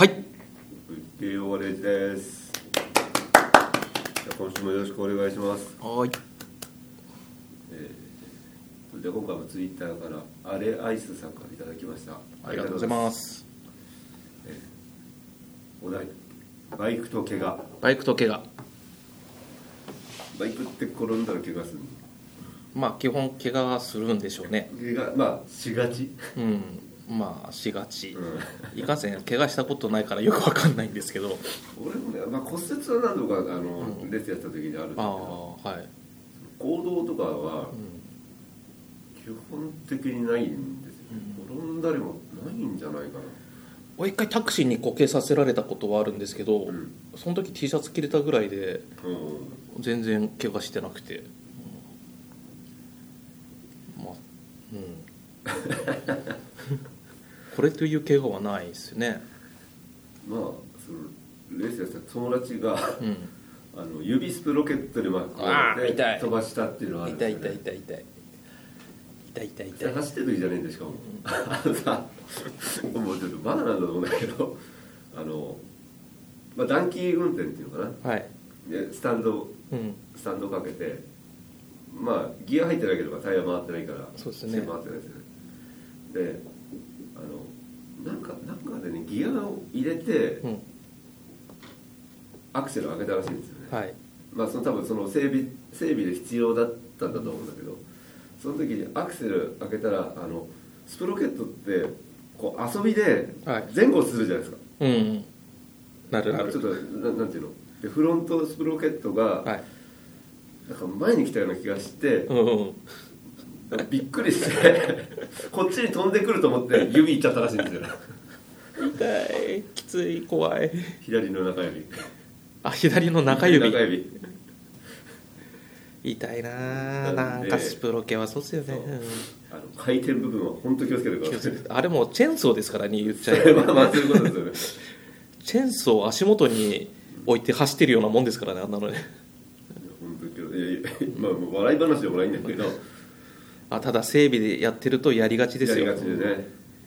はい。 慶応レイジです。今週もよろしくお願いします。 はい。 じゃあ今回もツイッターからアレアイスさんからいただきました。 ありがとうございます。 お題、バイクと怪我。 バイクと怪我。 バイクって転んだら怪我するの？ まあ基本怪我はするんでしょうね。 怪我、まあしがち。 まあしがち。いかんせん怪我したことないからよくわかんないんですけど。 俺もね、まあ、骨折は何度かレースやった時にあるんだけど、 はい。 行動とかは基本的にないんですよ。転んだりもないんじゃないかな。 一回タクシーにこけさせられたことはあるんですけど、その時 T シャツ着れたぐらいで全然怪我してなくて、これという怪我はないですよね。 まあそのレースやった友達が、指スプロケットで巻き込んで飛ばしたっていうのはあるんですよね。痛い走ってる時じゃねえんでしかも、さもうちょっとバカなんだと思うんだけどまあ、暖気運転っていうのかな、でスタンドかけて、まあギア入ってないけどタイヤ回ってないから、 そうですね、 回ってないですよね。でなんかでねギアを入れて、アクセルを上げたらしいんですよね。まあ多分その整備で必要だったんだと思うんだけど、その時にアクセル上げたらスプロケットってこう遊びで前後するじゃないですか。 なるなる。 ちょっとなんていうので、フロントスプロケットが、なんか前に来たような気がして、びっくりしてこっちに飛んでくると思って指いっちゃったらしいんですよ。 痛い、きつい、怖い。 左の中指。 左の中指。痛いな。なんかスプロ系はそうっすよね。 回転部分は本当気をつけてください。 あれもチェーンソーですからね、言っちゃえば。 まあそういうことですよね。 チェーンソーを足元に置いて走ってるようなもんですからね、あんなのね。 本当まあ笑い話でもないんだけど、 ただ整備でやってるとやりがちですよ。 やりがちでね、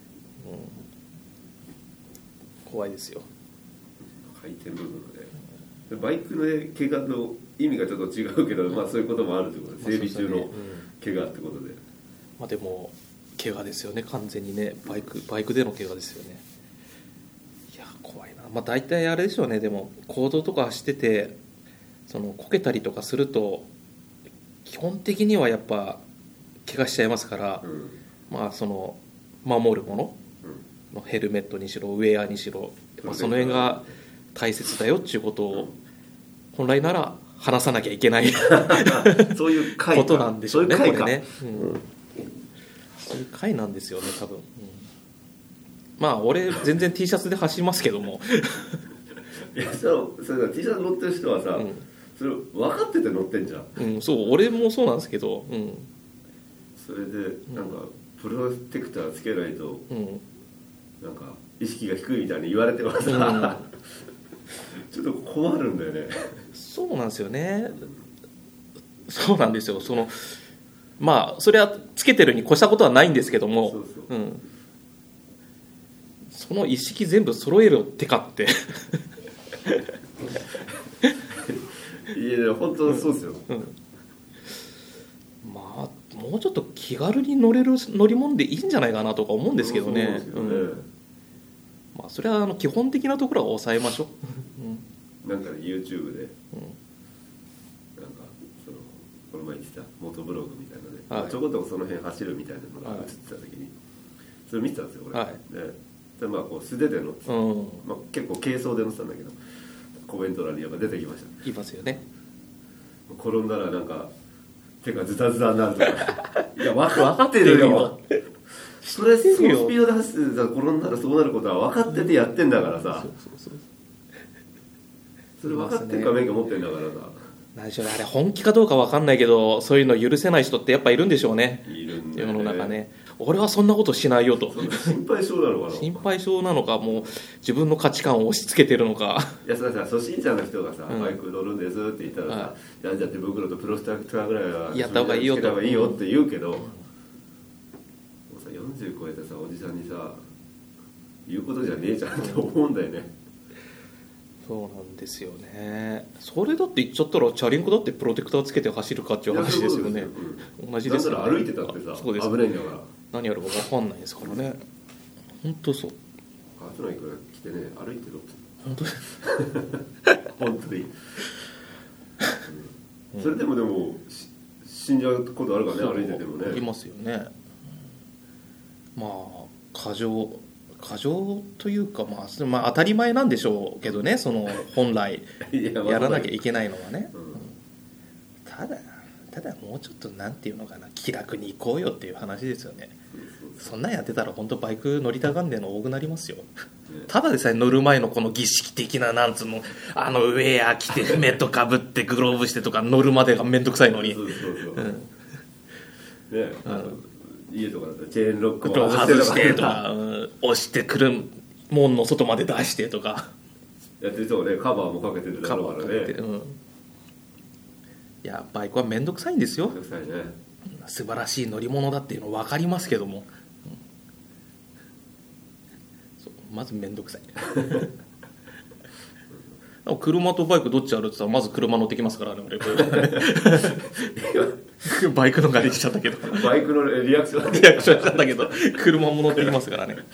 怖いですよ。 回転部分でバイクの怪我の意味がちょっと違うけど、まあそういうこともあるということで、整備中の怪我ってことで、 まあでも怪我ですよね、完全にね。バイクでの怪我ですよね。いや怖いな。まあ大体あれでしょうね。でも公道とか走っててこけたりとかすると基本的にはやっぱ怪我しちゃいますから、まあ守るもの、ヘルメットにしろウェアにしろ、その辺が大切だよっていうことを本来なら話さなきゃいけないそういう回ことなんでしょうね。 そういう回か、 これね、そういう回なんですよね多分。まあ俺全然 T シャツで走りますけどもいやそれ T シャツ乗ってる人はさ、それ分かってて乗ってんじゃん。 そう俺もそうなんですけど、 それでなんかプロテクターつけないと、なんか意識が低いみたいに言われてますから、ちょっと困るんだよね。 そうなんですよね。そうなんですよ。まあそれはつけてるに越したことはないんですけども、その意識全部揃えるってかっていや本当そうですよ。 まあもうちょっと気軽に乗れる乗り物でいいんじゃないかなとか思うんですけどね。まあそれは基本的なところは抑えましょう。なんか YouTube で、なんかこの前言ってたモトブログみたいなので、ちょこっとその辺走るみたいなのが映ってた時に、それ見てたんですよ俺。でまあこう素手で乗ってた、まあ、結構軽装で乗ってたんだけど、コメント欄にやっぱ出てきました。 いますよね。 転んだらなんか手がズタズタになるとかいや分かってるよそのスピードで走ってたら転んだらそうなることは分かっててやってんだからさ、それ分かってるから免許持ってんだからさ、 何でしょうね、あれ本気かどうか分かんないけど、そういうの許せない人ってやっぱいるんでしょうね。 いるんだよね、 世の中ね。俺はそんなことしないよと。 心配性なのかな。 心配性なのか、もう自分の価値観を押し付けてるのか。 いやそれさ、初心者の人がさ、バイク乗るんですって言ったらさ、じゃあ手袋とプロスタクターぐらいはやった方がいいよと。 つけた方がいいよって言うけど、もうさ40超えてさおじさんにさ言うことじゃねえじゃんって思うんだよね。 そうなんですよね。それだって言っちゃったらチャリンコだってプロテクターつけて走るかっていう話ですよね。同じですよね。 だから歩いてたってさ、危ないんだから。 何やるか分かんないですからね。本当そう。 カートナイクが来てね、歩いてろって。 本当です本当に、それでも死んじゃうことあるからね、歩いててもね。 ありますよね。まあ過剰というか、まあ当たり前なんでしょうけどね、その本来やらなきゃいけないのはね、ただもうちょっとなんていうのかな、気楽に行こうよっていう話ですよね。そんなんやってたら本当バイク乗りたがんでの多くなりますよ。ただでさえ乗る前のこの儀式的ななんつうの、ウェア着てメットかぶってグローブしてとか乗るまでがめんどくさいのに、 家とかだったらチェーンロックを外してとか、押してくる門の外まで出してとかやってる人はね、カバーもかけてるだろうからね。 いやバイクはめんどくさいんですよ。 めんどくさいね。 素晴らしい乗り物だっていうの分かりますけども、まずめんどくさい車とバイクどっちあるって言ったらまず車乗ってきますからね、俺バイクのができちゃったけど、 バイクのリアクションしちゃったけど車も乗ってきますからね、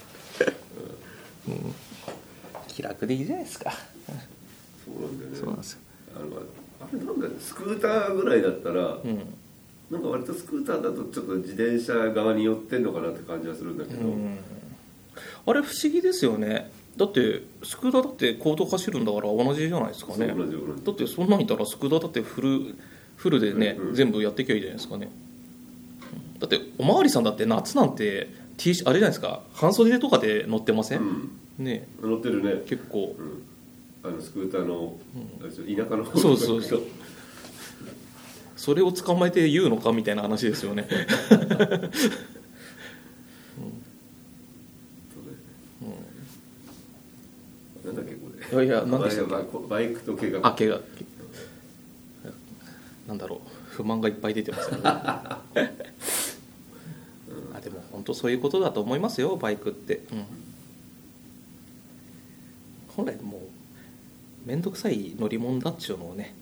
気楽でいいじゃないですか。 そうなんだよね。 そうなんですよ。 あれなんかスクーターぐらいだったら、なんか割とスクーターだとちょっと自転車側に寄ってんのかなって感じはするんだけど、 あれ不思議ですよね。だってスクーターだって公道走るんだから同じじゃないですかね。 同じだってそんなにいたらスクーターだってフルでね、全部やっていけばいいじゃないですかね。だっておまわりさんだって夏なんてあれじゃないですか、半袖とかで乗ってません、ね。 乗ってるね結構、 スクーターの、田舎の方そうそれを捕まえて言うのかみたいな話ですよねなんだっけこれ。 いや何でしたっけ。バイクと怪我。 怪我。なんだろう、不満がいっぱい出てますよねでも本当そういうことだと思いますよ、バイクって、本来もう面倒くさい乗り物だっちゅうのをね、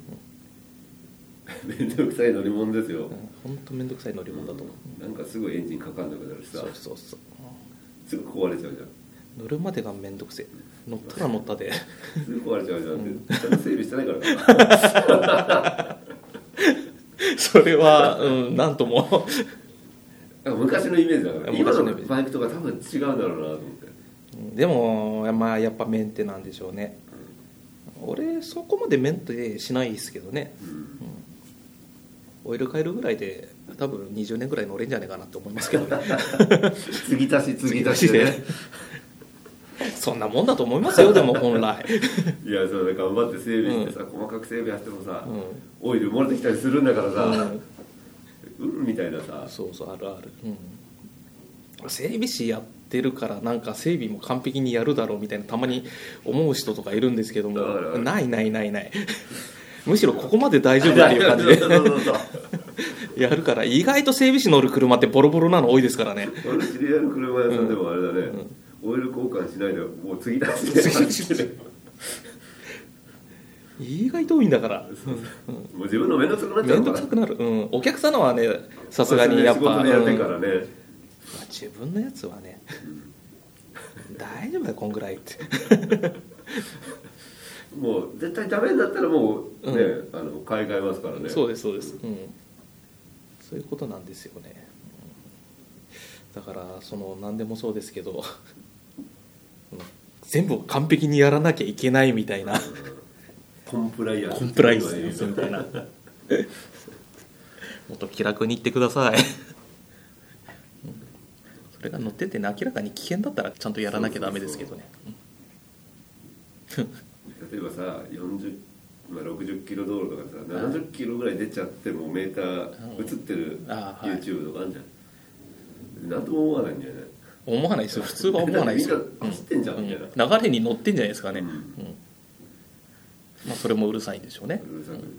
面倒くさい乗り物ですよ。 本当面倒くさい乗り物だと思う。なんかすぐエンジンかかんなくなるしさ。 そう、 すぐ壊れちゃうじゃん。 乗るまでが面倒くせえ、乗ったら乗ったですぐ壊れちゃうじゃんって、ちゃんと整備してないからかそれはなんとも昔のイメージだから、今のバイクとか多分違うんだろうなと思って。 でもやっぱメンテなんでしょうね。俺そこまでメンテしないですけどね、オイル変えるぐらいで多分20年ぐらい乗れんじゃないかなと思いますけどね継ぎ足しで、ね、 そんなもんだと思いますよ。でも本来いやそうだ、頑張って整備してさ、細かく整備やってもさ、オイル漏れてきたりするんだからさ、みたいなさ、 そうある、整備士やってるからなんか整備も完璧にやるだろうみたいなたまに思う人とかいるんですけども、ないむしろここまで大丈夫っていう感じでやるから、意外と整備士乗る車ってボロボロなの多いですからね。 俺知り合いの車屋さんでもあれだね、オイル交換しないでもう継ぎ足して意外と多いんだから、 もう自分の面倒くさくなっちゃうから、 面倒くさくなる、お客様はねさすがにやっぱ、 やってからね、 自分のやつはね、大丈夫だよこんぐらいってもう絶対ダメになったらもうね、買い替えますからね。 そうです、そういうことなんですよね。だから何でもそうですけど全部完璧にやらなきゃいけないみたいな、 コンプライアンスみたいなもっと気楽に言ってくださいそれが乗ってて、ね、明らかに危険だったらちゃんとやらなきゃダメですけどね。 例えばさ60キロ道路とかさ70キロぐらい出ちゃってもメーター映ってる YouTube とかあるじゃん、何とも思わないんだよね。 思わないですよ、普通は思わないですよ。 みんな走ってんじゃんみたいな、 流れに乗ってんじゃないですかね、それもうるさいんでしょうね。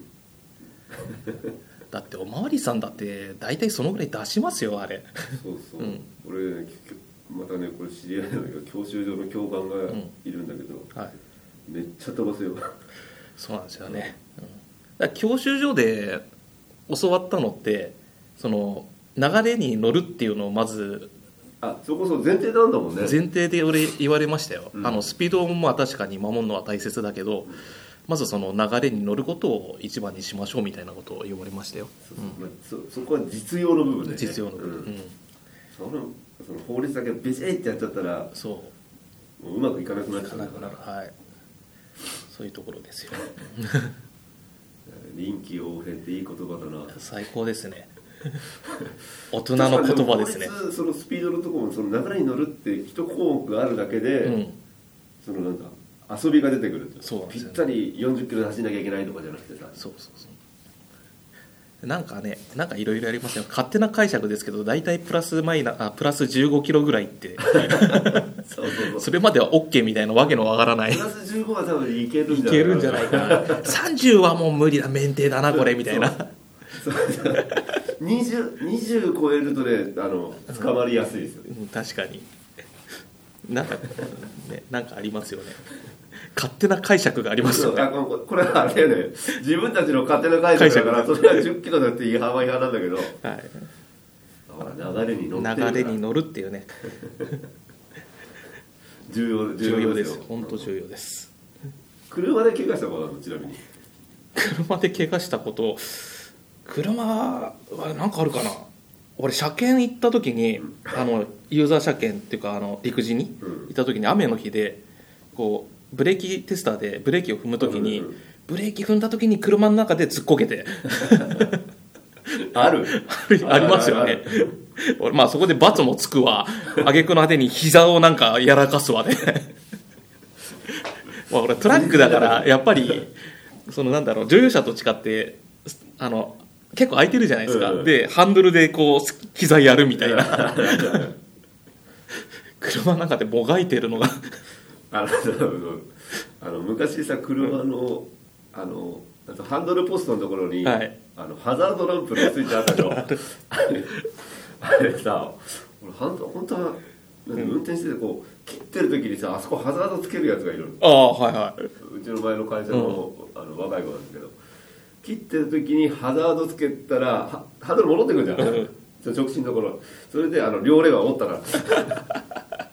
だっておまわりさんだって大体そのぐらい出しますよ、あれ。 そう、俺またねこれ知り合いの教習所の教官がいるんだけど、 はい、 めっちゃ飛ばすよ。 そうなんですよね、だから教習所で教わったのってその流れに乗るっていうのをまずそこそ前提なんだもんね。 前提で俺言われましたよ、スピードもまあ確かに守るのは大切だけど、まずその流れに乗ることを一番にしましょうみたいなことを言われましたよ。 そこは実用の部分で、ね、 実用の部分、 その法律だけビシッってやっちゃったらもううまくいかなくなっちゃうから、 はい、そういうところですよ。 臨機応変っていい言葉だな。 最高ですね。大人の言葉ですね。 そのスピードのところもその流れに乗るって一項目があるだけで、そのなんか遊びが出てくる。 そうなんですよね。 ぴったり40キロで走んなきゃいけないとかじゃなくてさ。 そうなんかね、なんかいろいろありますよ。勝手な解釈ですけど、大体プラス15キロぐらいってそうそれまでは OK みたいなわけのわからない。 プラス15は多分いけるんじゃないかな。30はもう無理だ、免停だなこれみたいな。 20超えるとね捕まりやすいですよね。 確かになんかありますよね。勝手な解釈がありますよね。 これはあれね、自分たちの勝手な解釈だからそれは10キロだって違反は違反なんだけど、流れに乗るっていうね。 重要ですよ。 本当重要です。 車で怪我したことあるの？ちなみに車で怪我したこと、車はなんかあるかな。俺車検行った時にユーザー車検っていうか陸自に行った時に雨の日でこうブレーキテスターでブレーキを踏む時に、ブレーキ踏んだ時に車の中で突っこけてありますよね。俺まあそこで罰もつくわ、挙句の果てに膝をなんかやらかすわでまあ俺トラックだからやっぱりそのなんだろう、乗用車と違って結構空いてるじゃないですか、でハンドルでこう膝やるみたいな車の中でもがいてるのが昔さ車のハンドルポストのところに、ハザードランプがついてあったでしょあれさ俺本当は運転しててこう切ってる時にさあそこハザードつけるやつがいるの。うちの前の会社の、若い子なんですけど、切ってる時にハザードつけたらハンドル戻ってくるじゃん、直進のところ。それで両レバー折ったら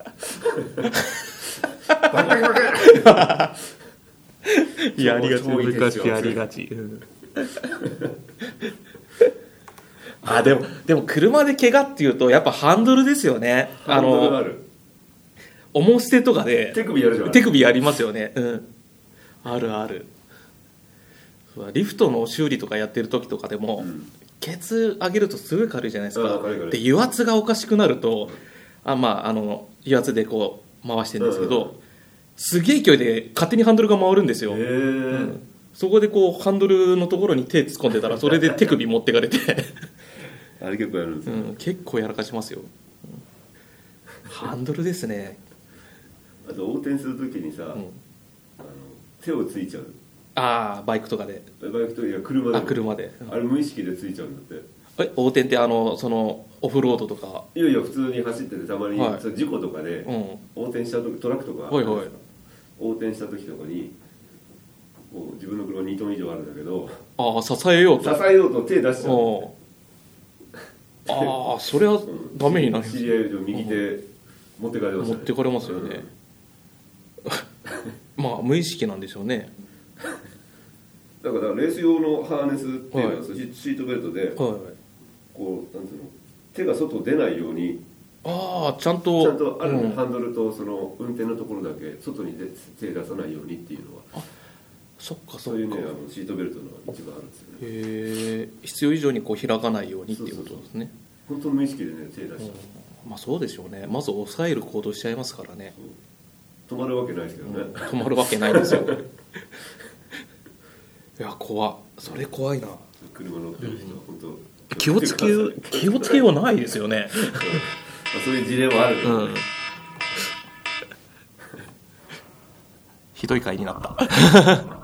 バカバカやりがち、昔やりがち。でも車で怪我っていうとやっぱハンドルですよね。 ハンドルある。 重捨てとかで手首やるじゃん。 手首やりますよね。ある。リフトの修理とかやってる時とかでも、ケツ上げるとすごい軽いじゃないですか。で油圧がおかしくなると油圧でこう回してるんですけど、すげえ勢いで勝手にハンドルが回るんですよ。そこでこうハンドルのところに手突っ込んでたらそれで手首持ってかれてあれ結構やるんですよ、 結構やらかしますよ、ハンドルですね。 あと横転するときにさ、手をついちゃう。 バイクとかで。 バイクとかいや車で、あれ無意識でついちゃうんだって。 横転ってそのオフロードとか。 いや普通に走っててたまに、事故とかで、横転した時トラックとか、横転した時とかにこう自分の車2トン以上あるんだけど、 支えようと手出しちゃう。 それはダメになる。 知り合いの右手持ってかれましたね。 持ってかれますよね、無意識なんでしょうね。 だからレース用のハーネスっていうのは、シートベルトで、こうなんていうの、手が外出ないようにちゃんとある、ハンドルとその運転のところだけ外に手出さないようにっていうのは。 そっかそういうねシートベルトの一部あるんですよね。 必要以上にこう開かないようにっていうことですね。 本当無意識でね手出しちゃう。 そうでしょうね。まず抑える行動しちゃいますからね。 止まるわけないですけどね、 止まるわけないですよいやそれ怖いな。 車乗ってる人は本当、 気をつけようないですよねそういう事例もあるけどね、 ひどい回になった